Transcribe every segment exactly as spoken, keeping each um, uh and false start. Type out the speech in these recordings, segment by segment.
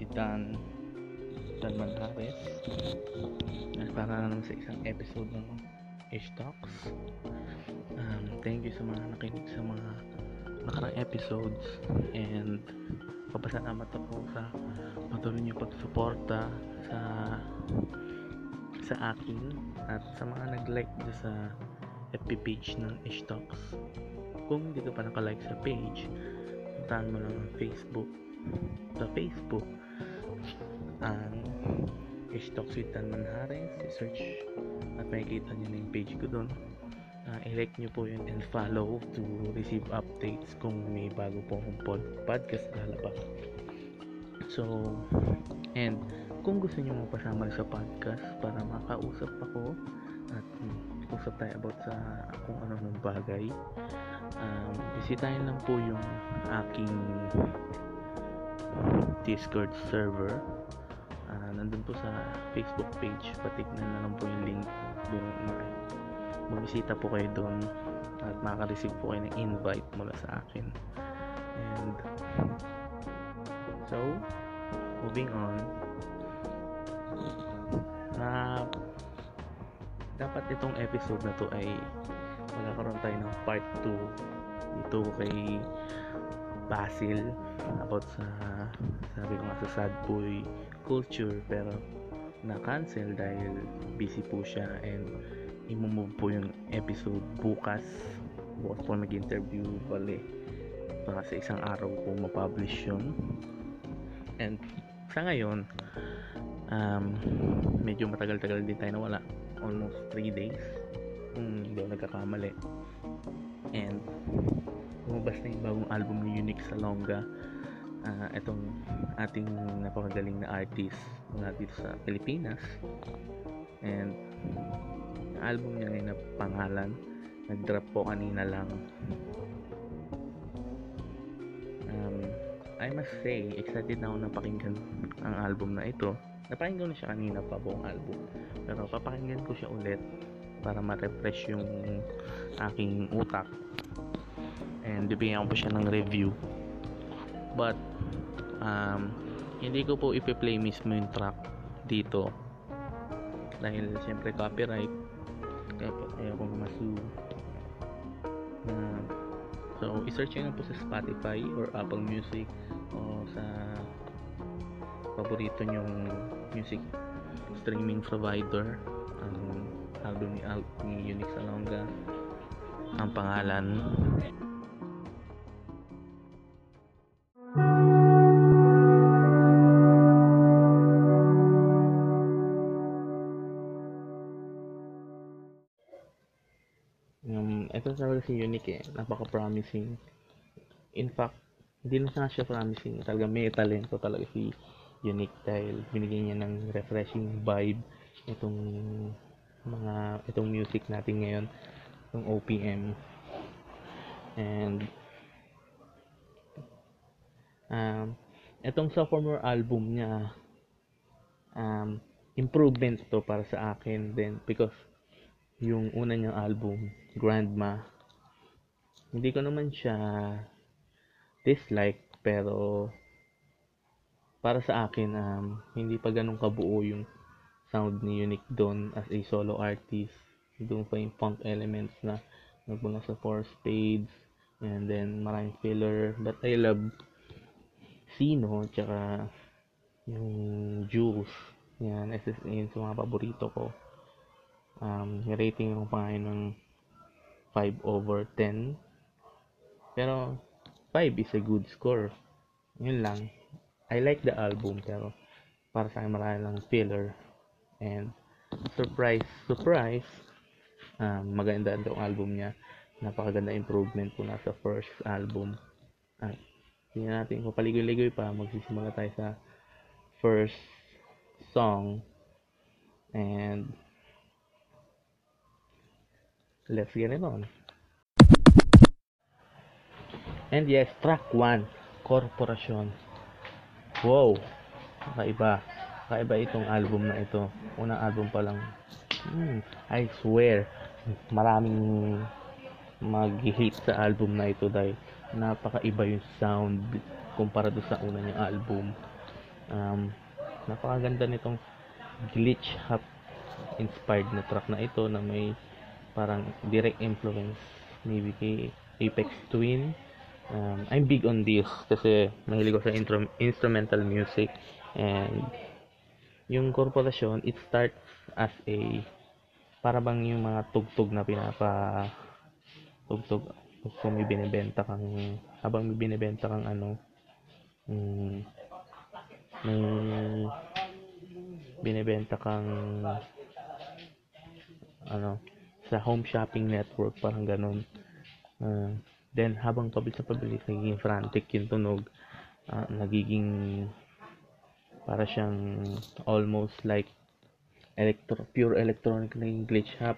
si Dan Dan Manjares at para naman sa isang episode ng Ish Talks. Um, thank you sa mga nakinig sa mga nakarang episodes and papasalamat ako sa patuloy niyo pagsuporta sa sa akin at sa mga nag-like dyan sa F B page ng Ish Talks. Kung hindi ka pa naka-like sa page, puntahan mo lang ang Facebook. Sa Facebook, ang Ish Talks with Dan Manjares, search at makikita nyo na yung page ko doon. Uh, i-like nyo po yun and follow to receive updates kung may bago po akong pod- podcast lalabas. So, and kung gusto nyo mapasama sa podcast para makausap ako at um, usap tayo about sa kung ano-anong bagay, um, bisitahin lang po yung aking Discord server. Uh, nandun po sa Facebook page, patignan na lang po yung link doon. Bumisita po kayo doon at makaka-receive po kayo ng invite mula sa akin. And so, moving on, na uh, dapat itong episode na to ay magkakaroon tayo ng part two dito kay Basil about sa, sabi ko nga, sa sad boy culture, pero na-cancel dahil busy po siya and i-move po yung episode bukas. Bukas po mag-interview bali para sa isang araw po mapublish yun. And sa ngayon, um, medyo matagal-tagal din tayo nawala, almost three days kung hindi ako nagkakamali. And lumabas na yung bagong album ni Unique Salonga, uh, itong ating napakagaling na artist mula dito sa Pilipinas. And yung album niya ngayon na pangalan, nag-drop po kanina lang. um, I must say, excited na ako napakinggan ang album na ito. Napakinggan ko na siya kanina pa, buong album, pero papakinggan ko siya ulit para ma-refresh yung aking utak and bibigyan ko siya ng review. But um, hindi ko po ipi-play mismo yung track dito dahil siyempre copyright, kaya ayaw kong masu. Uh, so i-search nyo po sa Spotify or Apple Music o sa paborito nyong music streaming provider ang album ni, Al- ni Unique Salonga. Ang pangalan um, ito talaga si Unique eh, napaka-promising. In fact, hindi lang siya promising, talaga may talento talaga si Unique dahil binigyan niya ng refreshing vibe itong mga itong music natin ngayon, itong O P M. And um, itong sophomore album niya, um, improvement to para sa akin din, because yung una niyang album, Grandma, hindi ko naman siya dislike, pero para sa akin um, hindi pa ganun kabuo yung sound ni Unique doon as a solo artist. Doon pa yung funk elements na nagmula sa four spades and then maraming filler, but I love Sino tsaka yung Juice. Yan, S S A yun sa mga paborito ko. Um, yung rating ko pa ngayon ng five over ten, pero five is a good score. Yun lang, I like the album, pero para sa akin marami lang filler. And surprise, surprise, um, maganda itong album niya. Napakaganda improvement po na sa first album. At hindi natin papaligoy-ligoy pa, magsisimula tayo sa first song. And let's get it on. And yes, track one, Corporation. Wow, kakaiba. Kakaiba itong album na ito. Unang album pa lang. Hmm, I swear, maraming mag-hate sa album na ito dahil napakaiba yung sound kumpara doon sa una niyang album. Um, napakaganda nitong glitch hop inspired na track na ito na may parang direct influence maybe kay Aphex Twin. Um, I'm big on this kasi mahilig ko sa intro- instrumental music, and yung korporasyon, it starts as a para bang yung mga tugtog na pinapa tugtog kung may binebenta kang habang may binebenta kang ano, mm, may binebenta kang ano sa home shopping network, parang ganun. Uh, then habang pabilis na pabilis nagiging frantic yung tunog, uh, nagiging para siyang almost like electro pure electronic na yung glitch hop.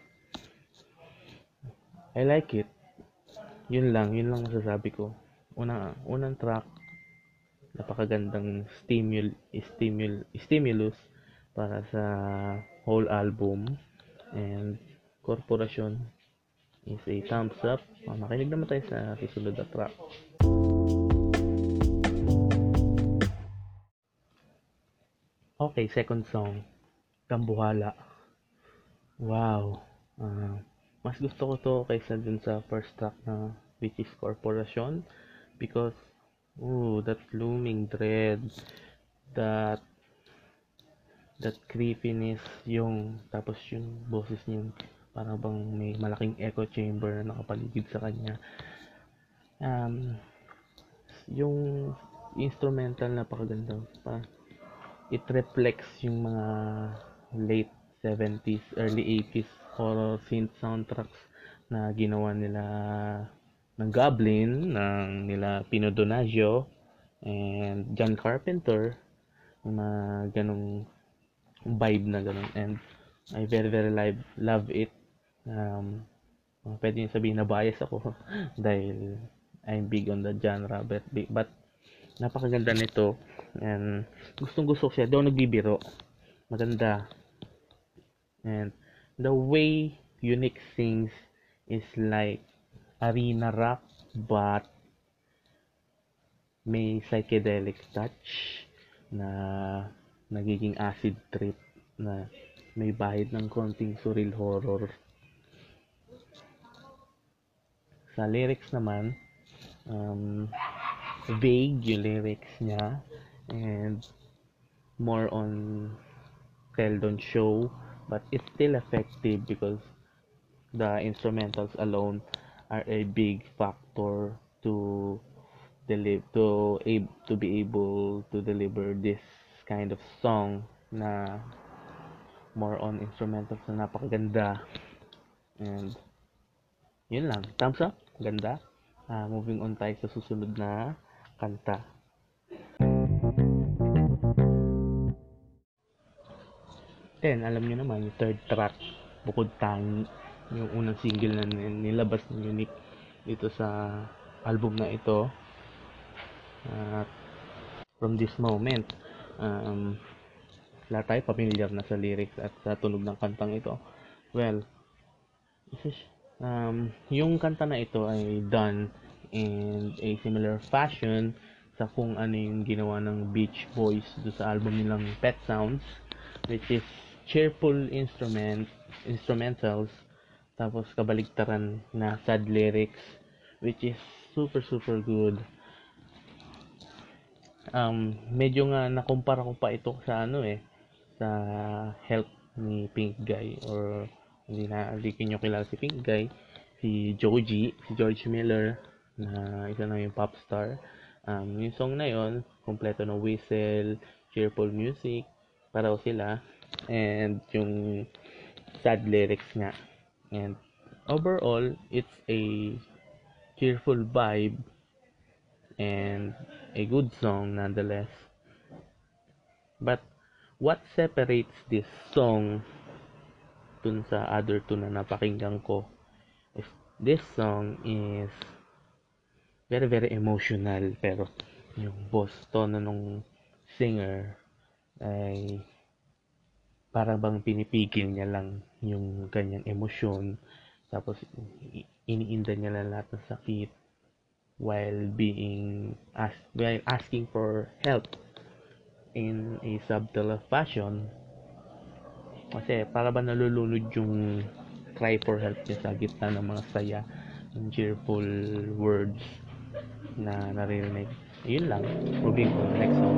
I like it. Yun lang, yun lang masasabi ko. Unang unang track, napakagandang stimul stimul stimulus para sa whole album, and Corporation is a thumbs up. Uh, makinig naman tayo sa susunod na track. Okay, second song, Tambuhala. Wow. Uh, mas gusto ko to kaysa dun sa first track na which is Corporation, because ooh, that looming dread, that that creepiness, yung tapos yung boses niya parang bang may malaking echo chamber na nakapaligid sa kanya. Um, yung instrumental napakaganda pa. It reflects yung mga late seventies, early eighties horror synth soundtracks na ginawa nila ng Goblin, ng nila Pino Donaggio and John Carpenter, yung mga ganong vibe na ganun, and I very very live, love it. Um, pwede nyo sabihin na bias ako dahil I'm big on the genre, but, but napakaganda nito, and gustong gusto ko siya, daw nagbibiro, maganda, and the way Unique sings is like arena rock but may psychedelic touch na nagiging acid trip na may bahid ng konting surreal horror. Sa lyrics naman, um, vague yung lyrics niya, and more on tell don't show, but it's still effective because the instrumentals alone are a big factor to deliver to ab- to be able to deliver this kind of song na more on instrumentals na napakaganda, and yun lang, thumbs up, ganda. Uh, moving on tayo sa susunod na kanta. Then, alam nyo naman, yung third track, Bukod Tangi, yung unang single na nilabas ng Unique dito sa album na ito. At uh, from this moment, um, lahat tayo familiar na sa lyrics at sa tunog ng kantang ito. Well, um, yung kanta na ito ay done in a similar fashion sa kung ano yung ginawa ng Beach Boys do sa album nilang Pet Sounds, which is cheerful instrument instrumentals tapos kabaligtaran na sad lyrics, which is super super good. Um, medyo nga nakumpara ko pa ito sa ano eh, sa Help ni Pink Guy, or hindi na hindi kinyo kilala si Pink Guy, si Joji, si George Miller, na isa na yung pop star. Um, yung song na yon, kompleto ng whistle, cheerful music, paraw sila, and yung sad lyrics nga. And overall, it's a cheerful vibe and a good song nonetheless. But what separates this song dun sa other two na napakinggan ko is this song is very very emotional, pero yung boss tono nung singer ay parang bang pinipigil niya lang yung kanyang emosyon, tapos iniinda niya lang lahat ng sakit while being ask, while asking for help, in a subtle fashion. Kasi para ba nalulunod yung cry for help niya sa gitna ng mga saya and cheerful words na naririnig. Yun lang. Moving on. Next song.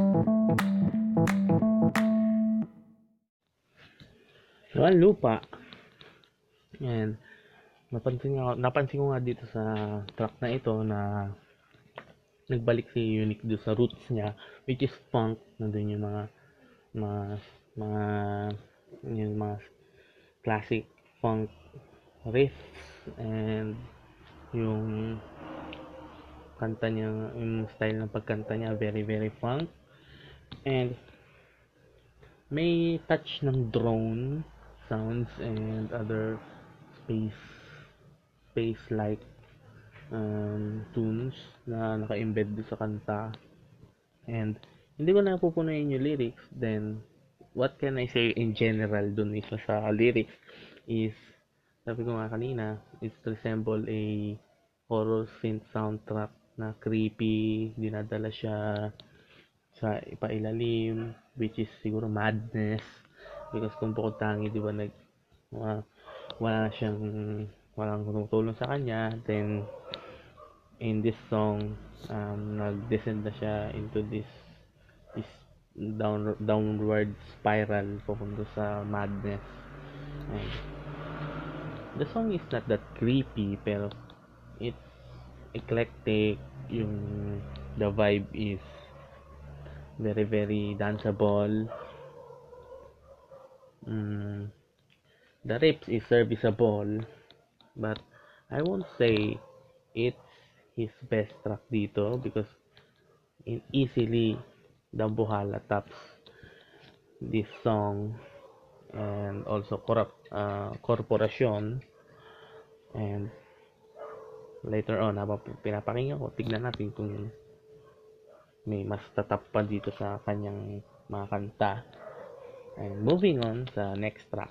Luan Lupa. And napansin ko, napansin ko nga dito sa track na ito na nagbalik si Unique doon sa roots niya, which is funk. Nandun yung mga mga mga yung mga classic funk riffs and yung kanta niya, yung style ng pagkanta niya very very funk, and may touch ng drone sounds and other space space like um, tunes na naka-embed doon sa kanta. And hindi ko na pupunuin yung lyrics. Then what can I say in general dun mismo sa lyrics is, sabi ko nga kanina, it resemble a horror synth soundtrack na creepy, dinadala siya sa ipailalim, which is siguro madness, because kung bukod tangi, di ba, nag uh, wala siyang walang tumutulong sa kanya. Then in this song, um, nag-descend na siya into this this down downward spiral papunta sa madness. And the song is not that creepy, pero it's eclectic. Yung the vibe is very very danceable. Mm, the rips is serviceable, but I won't say it's his best track dito, because it easily Dambuhala tops this song, and also corrupt uh, Corporation. And later on, habang pinapakinggan ko, tignan natin kung may mas tatap pa dito sa kanyang mga kanta. And moving on sa next track.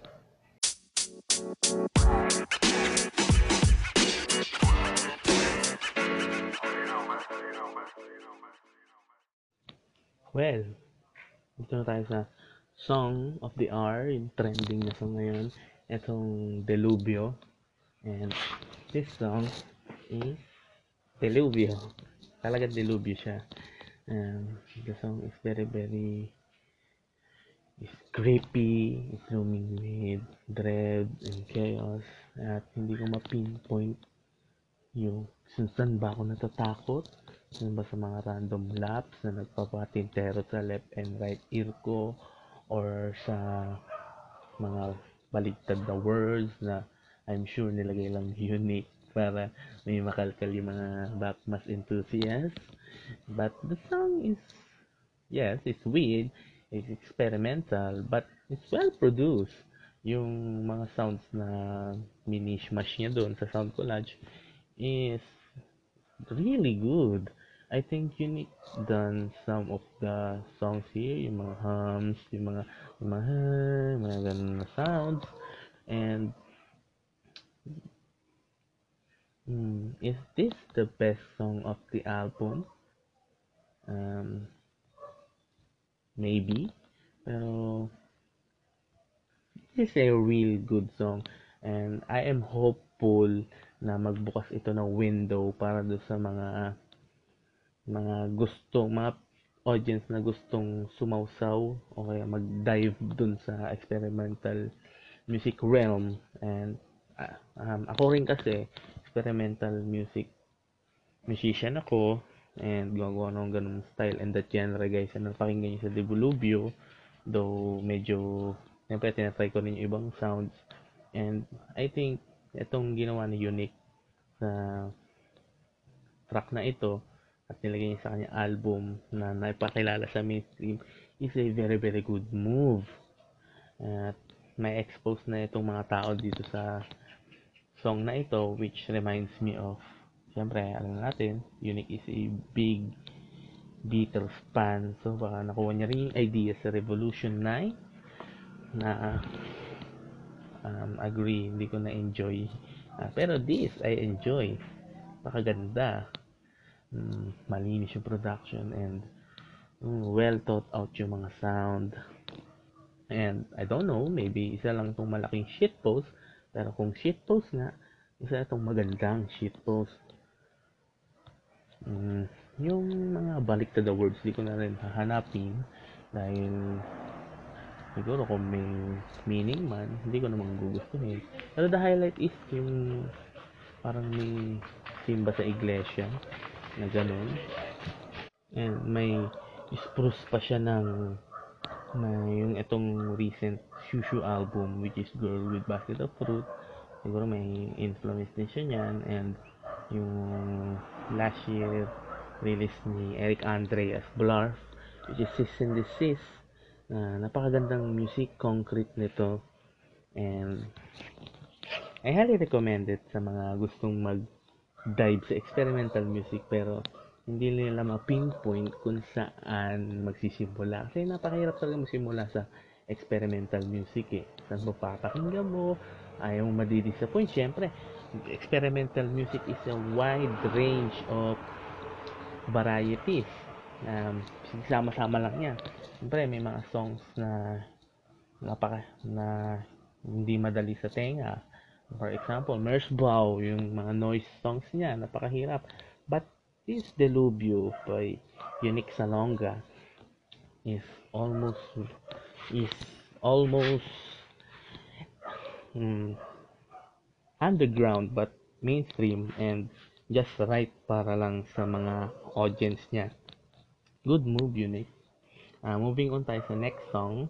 Well, dito na tayo sa Song of the Hour, yung trending na song ngayon, itong Delubyo. And this song is Delubyo. Talaga Delubyo siya. Um, the song is very very is creepy, it's roaming with dread and chaos, at hindi ko ma-pinpoint yung saan ba ako natatakot. Saan ba sa mga random laps na nagpapatintero sa left and right ear ko, or sa mga baligtad na words na I'm sure nilagay lang Unique para may makalkal yung mga backmass enthusiasts. But the song is, yes, it's weird, it's experimental, but it's well produced. Yung mga sounds na mini-smash niya doon sa sound collage is really good. I think Unique done some of the songs here, yung mga hums, yung mga yung mga, yung mga ganun na sounds. And hmm, is this the best song of the album? Um, maybe, pero it's a real good song, and I am hopeful na magbukas ito ng window para do sa mga mga gustong mga audience na gustong sumawsaw o kaya mag-dive dun sa experimental music realm. And uh, um, ako rin kasi experimental music musician ako, and gumagawa ng ganung style and that genre, guys. And napakinggan nyo sa Delubyo, though medyo siyempre tinatry ko rin yung ibang sounds, and I think itong ginawa ni Unique sa track na ito at nilagay niya sa kanyang album na naipakilala sa mainstream is a very very good move. At may expose na itong mga tao dito sa song na ito, which reminds me of, siyempre alam natin, Unique is a big Beatles fan, so baka nakuha niya rin yung idea sa Revolution nine na um, agree, hindi ko na enjoy, uh, pero this I enjoy. Pakaganda, mm, malinis yung production, and Mm, well thought out yung mga sound. And I don't know, maybe isa lang itong malaking shitpost. Pero kung shitpost nga, isa itong magandang shitpost. Mm, yung mga balik to the words, di ko na rin hahanapin. Dahil siguro kung may meaning man, hindi ko naman gugustuhin. Pero the highlight is yung parang may simba sa iglesia na ganun. And may spruce pa siya ng na yung itong recent Shushu album, which is Girl with Basket of Fruit. Siguro may influence din siya niyan. And yung last year release ni Eric Andre as Blarf, which is Cease and Desist. Uh, napakagandang music, concrete nito. And I highly recommend it sa mga gustong mag-dive sa experimental music pero hindi nila ma-pinpoint kung saan magsisimula. Kasi napakahirap talaga magsimula sa experimental music eh. Saan mo papakinggan mo, ayaw mo madidisappoint. Siyempre, experimental music is a wide range of varieties. Um, sama-sama lang yan. Siyempre, may mga songs na napaka na hindi madali sa tenga. For example, Merzbow, yung mga noise songs niya, napakahirap. But this Delubio by Unique Salonga is almost is almost mm, underground but mainstream and just right para lang sa mga audience niya. Good move, Unique. Uh, moving on tayo sa next song.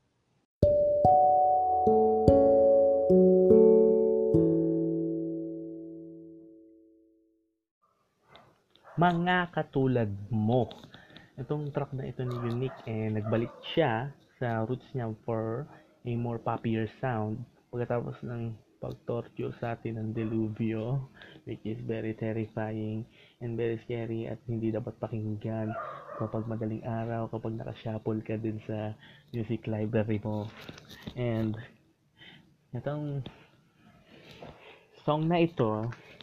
Mga katulad mo. Itong track na ito ni Unique, eh, nagbalik siya sa roots niya for a more poppier sound. Pagkatapos ng pag-torture sa atin ng Deluvio, which is very terrifying and very scary at hindi dapat pakinggan kapag madaling araw, kapag nakashuffle ka din sa music library mo. And itong song na ito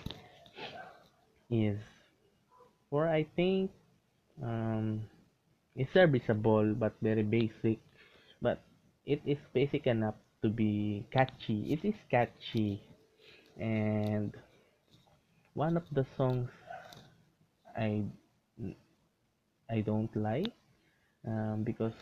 is for, I think, um, it's serviceable but very basic, but it is basic enough to be catchy. It is catchy, and one of the songs I I don't like, um, because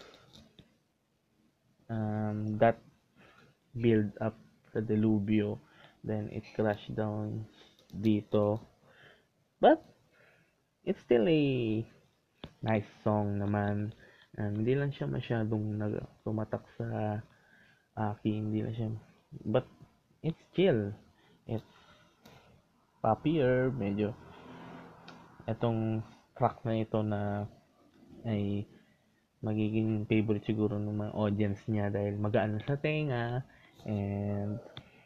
um, that build up the Delubio, then it crashed down dito, but it's still a nice song naman. Um, hindi lang siya masyadong nag tumatak sa akin, hindi lang siya, but it's chill, it's poppier, medyo etong track na ito na ay magiging favorite siguro ng mga audience niya dahil magaan sa tenga. and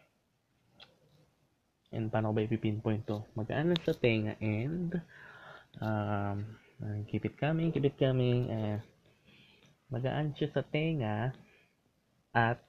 and paano ko ba ipipinpoint to, magaan sa tenga, and um, keep it coming, keep it coming, uh, magaan siya sa tenga at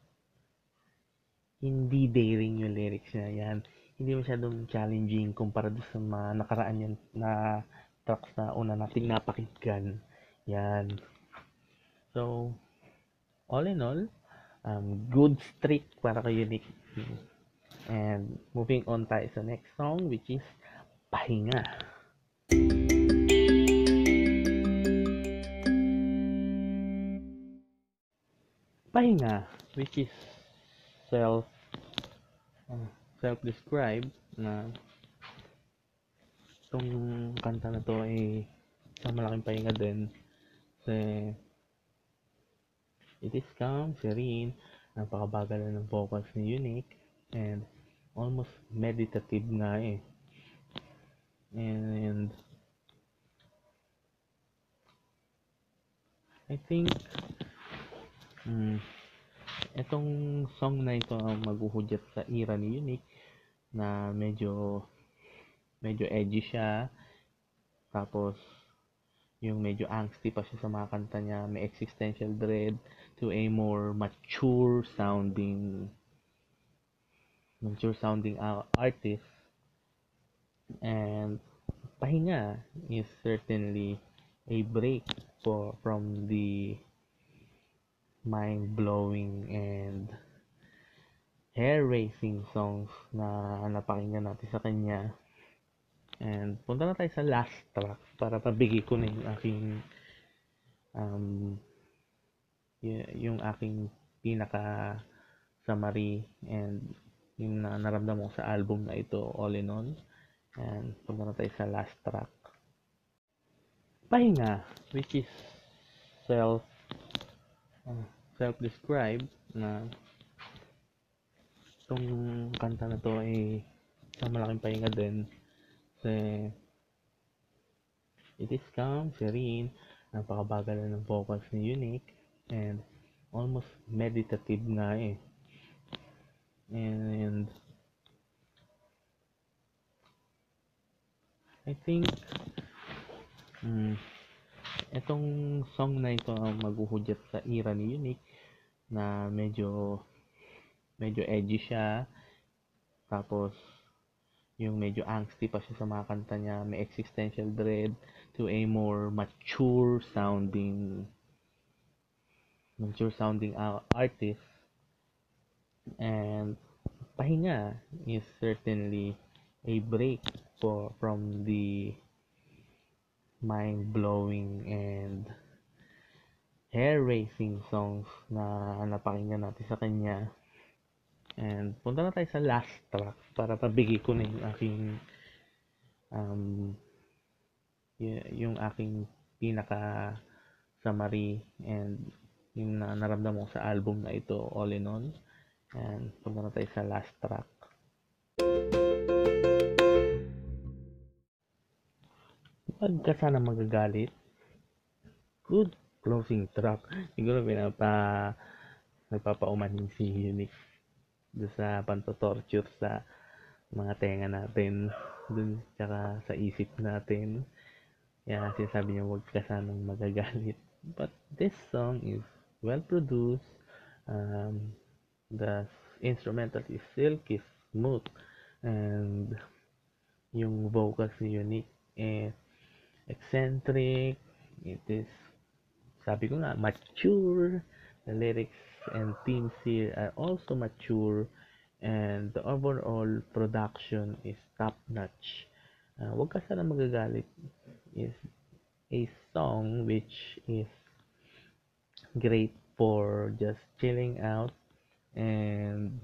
hindi daring yung lyrics niya. Yan, hindi masyadong challenging kumpara sa mga nakaraan yan na tracks na una nating napakinggan. Yan. So, all in all, um, good streak para kay Unique. And moving on tayo sa next song, which is Pahinga. Pahinga, which is self uh, self-described na itong kanta na to ay isang malaking pahinga din kasi it is calm, serene, napakabagal na ng vocals ni Unique, and almost meditative nga eh. And I think um, itong song na ito ang maghuhudyat sa era ni Unique na medyo medyo edgy siya, tapos yung medyo angsty pa siya sa mga kanta niya, may existential dread, to a more mature sounding mature sounding uh, artist. And Pahinga is certainly a break for from the mind-blowing and hair-raising songs na napakinggan natin sa kanya. And punta na tayo sa last track para pabigay ko na yung aking um, y- yung aking pinaka summary and yung na naramdaman ko sa album na ito all in all. And punta na tayo sa last track. Pahinga, which is self uh, self-described na itong kanta na to ay isang malaking pahinga din. Kasi it is calm, serene, napakabagal na ng vocals ni Unique, and almost meditative nga eh. And I think um, itong song na ito ang maghuhudyat sa era ni Unique na medyo medyo edgy siya, tapos yung medyo angsty pa siya sa mga kanta niya, may existential dread, to a more mature sounding mature sounding uh, artist. And pahinga is certainly a break for from the mind-blowing and hair-raising songs na napakinggan natin sa kanya. And punta na tayo sa last track para pabigay ko na yung aking um, y- yung aking pinaka summary and yung na naramdaman ko sa album na ito all in all. And punta na tayo sa last track. Huwag ka sana magagalit. Good closing track. Siguro pinapa nagpapaumanin si Unique doon sa pantotorture sa mga tenga natin, dun tsaka sa isip natin. Kaya sinasabi niya huwag ka sanang magagalit. But this song is well produced. Um, the instrumental is silky smooth, and yung vocals ni Unique eh eccentric. It is, sabi ko nga, mature. The lyrics and themes here are also mature, and the overall production is top notch. Uh, Huwag ka sana magagalit is a song which is great for just chilling out, and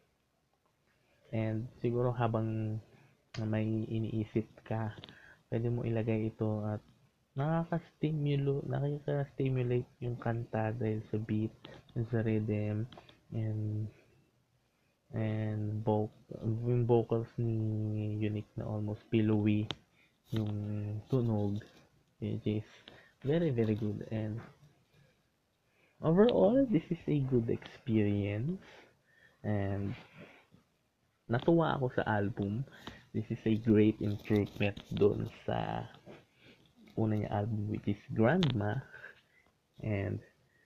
and siguro habang may iniisip ka, pwede mo ilagay ito at nakaka-stimulate, nakaka-stimulate yung kanta dahil sa beat, sa rhythm, and and voc yung vocals ni Unique na almost pillowy yung tunog, which is very very good. And overall, this is a good experience, and natuwa ako sa album. This is a great improvement doon sa una niya album, which is Grandma, and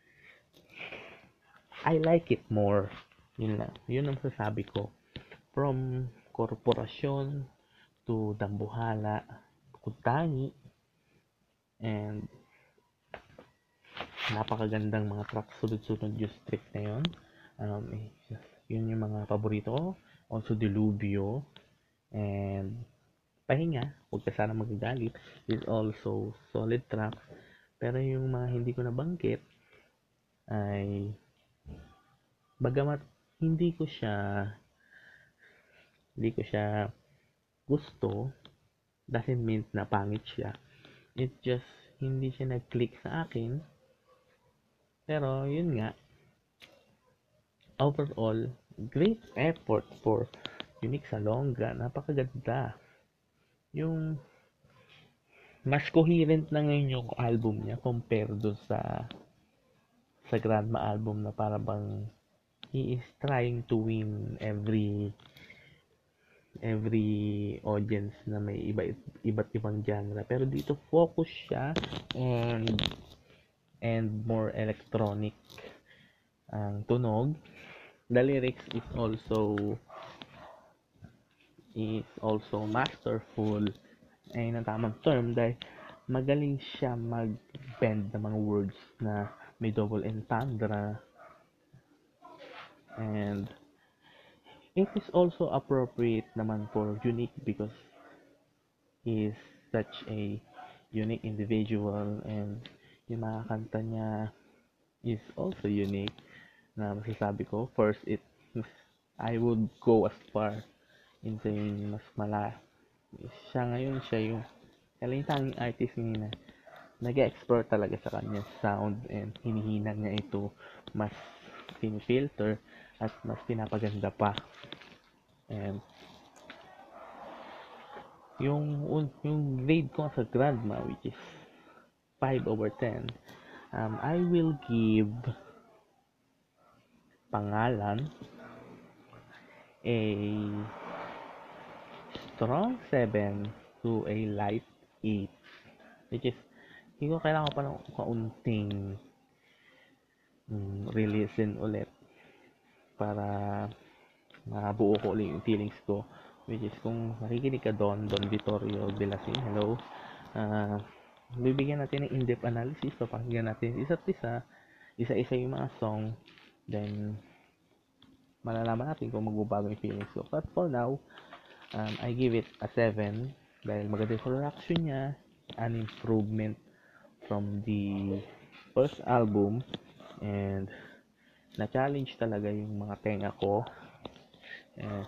I like it more. Yun lang, yun ang sasabi ko. From Korporasyon to Dambuhala, Kutangi, and napakagandang mga tracks sunod-sunod yung streak na yun. Um, yun yung mga paborito ko. Also Dilubyo, and Pahinga, huwag ka sana magagalit, is also solid tracks. Pero yung mga hindi ko nabanggit ay bagamat hindi ko siya hindi ko siya gusto, doesn't mean na pangit siya. It just hindi siya nag-click sa akin. Pero yun nga, overall, great effort for Unique Salonga. Napakaganda. Yung mas coherent na ngayon yung album niya compare do sa sa Grandma album na para bang he is trying to win every every audience na may iba iba't ibang genre, pero dito focus siya and and more electronic ang tunog. The lyrics is also is also masterful, ay ang tamang term dahil magaling siya mag-bend ng mga words na may double entendre, and it is also appropriate naman for Unique because he is such a unique individual, and yung mga kanta niya is also unique. Na masasabi ko, first, it I would go as far in saying mas mala siya ngayon, siya yung kalintanging artist ngayon na nag-explore talaga sa kanya sound, and hinihinang niya ito, mas pinifilter at mas pinapaganda pa. And yung yung grade ko sa Grandma, which is five over ten, um, I will give Pangalan a strong seven to a light eight, which is hindi ko kailangan pa ng kaunting mm, releasein ulit para mabuo ko ulit yung feelings ko, which is kung nakikinig ka doon, Don Vittorio Belasin, hello. Uh, bibigyan natin ng in-depth analysis, papakinggan natin isa't isa, isa-isa yung mga song, then malalaman natin kung magbabago yung feelings ko. But for now, um, I give it a seven dahil maganda yung production niya, an improvement from the first album, and na-challenge talaga yung mga tenga ko. And,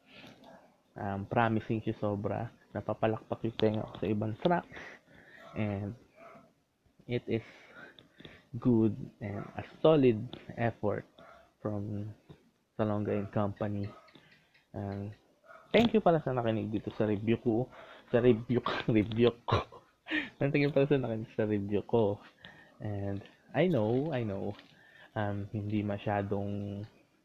um, promising siya sobra, napapalakpak yung tenga ko sa ibang tracks, and it is good and a solid effort from Salonga and Company. And thank you pala sa nakinig dito sa review ko. Sa review ko. review ko. Thank you pala sa nakinig sa review ko. And I know, I know, um, hindi masyadong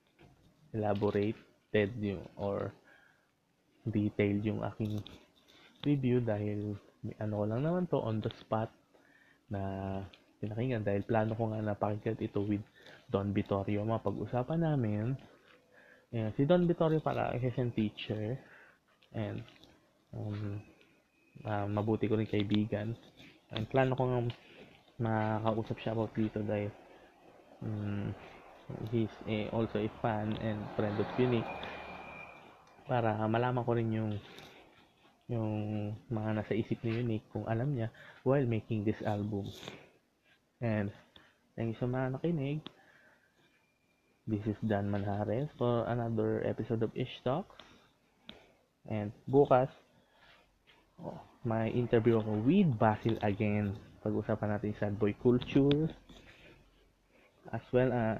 elaborated yung, or detailed yung aking review dahil ano lang naman to, on the spot na pinakinggan, dahil plano ko nga napakinggan ito with Don Vittorio. Mapag-usapan namin. Yeah, si Don Vittorio para siyang teacher, and um, uh, mabuti ko rin kaibigan. And plano ko nga makausap siya about dito dahil um, he's a, also a fan and friend of Unique, para malaman ko rin yung yung mga nasa isip ni Unique kung alam niya while making this album. And thank you sa mga nakinig. This is Dan Manjares for another episode of Ish Talks. And bukas, oh, may interview ako with Basil again. Pag-usapan natin sad boy culture, as well as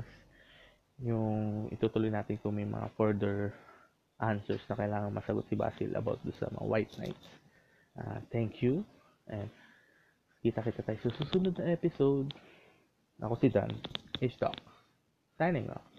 yung itutuloy natin kung may mga further answers na kailangan masagot si Basil about do sa mga White Knights. Uh, thank you, and kita-kita tayo sa susunod na episode. Ako si Dan, Ish Talks, signing off.